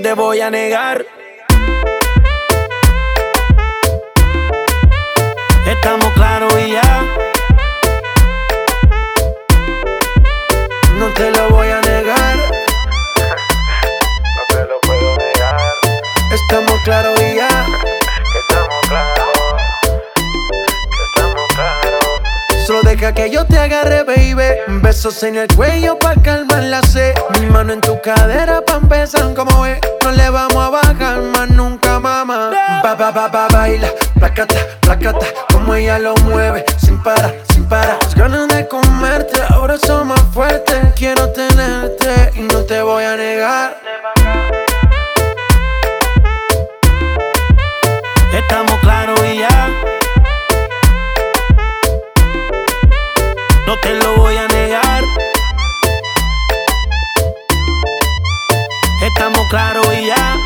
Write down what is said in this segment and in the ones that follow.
te voy a negar. Estamos claros y ya. No te lo voy a negar. No te lo puedo negar. Estamos claros y ya. Estamos claros. Estamos claros. Solo deja que yo te agarre, baby. Besos en el cuello pa' calmar la sed. Mi mano en tu cadera pa' empezar como es. No le vamos a bajar más nunca, mamá. Baila, placata, placata. Como ella lo mueve, sin parar, sin parar. Las ganas de comerte, ahora son más fuertes. Quiero tenerte y no te voy a negar. Estamos claros y ya. No te lo voy a negar. Estamos claros y ya.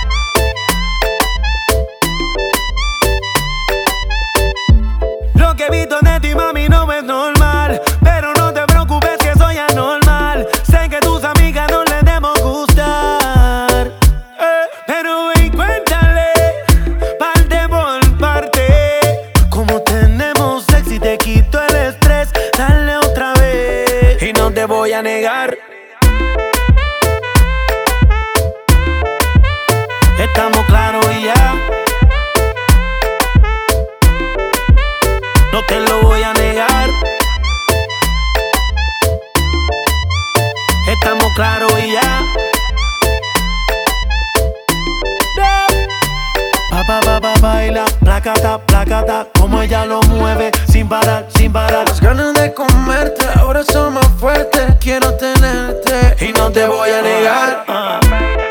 Lo que he visto de ti, mami, no es normal. Pero no te preocupes que soy anormal. Sé que tus amigas no les debemos gustar. Pero ven, cuéntale, parte por parte. Como tenemos sexo y te quito el estrés. Dale otra vez y no te voy a negar. Estamos claros y ya. No te lo voy a negar. Estamos claros y ya. Baila, placata, placata. Como ella lo mueve, sin parar, sin parar. Las ganas de comerte, ahora son más fuertes. Quiero tenerte y no te voy a negar.